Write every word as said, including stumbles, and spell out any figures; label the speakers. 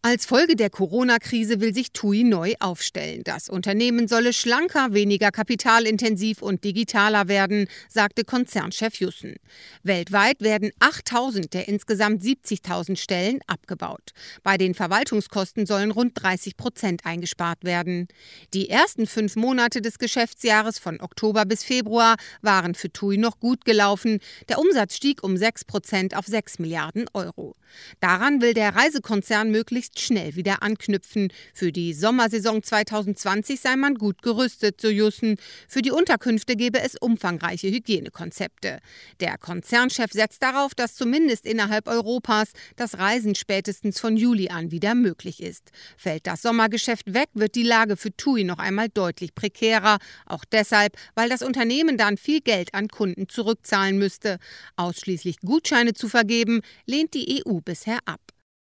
Speaker 1: Als Folge der Corona-Krise will sich TUI neu aufstellen. Das Unternehmen solle schlanker, weniger kapitalintensiv und digitaler werden, sagte Konzernchef Jussen. Weltweit werden achttausend der insgesamt siebzigtausend Stellen abgebaut. Bei den Verwaltungskosten sollen rund dreißig Prozent eingespart werden. Die ersten fünf Monate des Geschäftsjahres von Oktober bis Februar waren für TUI noch gut gelaufen. Der Umsatz stieg um sechs Prozent auf sechs Milliarden Euro. Daran will der Reisekonzern möglichst schnell wieder anknüpfen. Für die Sommersaison zwanzig zwanzig sei man gut gerüstet, so Jussen. Für die Unterkünfte gebe es umfangreiche Hygienekonzepte. Der Konzernchef setzt darauf, dass zumindest innerhalb Europas das Reisen spätestens von Juli an wieder möglich ist. Fällt das Sommergeschäft weg, wird die Lage für TUI noch einmal deutlich prekärer. Auch deshalb, weil das Unternehmen dann viel Geld an Kunden zurückzahlen müsste. Ausschließlich Gutscheine zu vergeben, lehnt die E U bisher ab.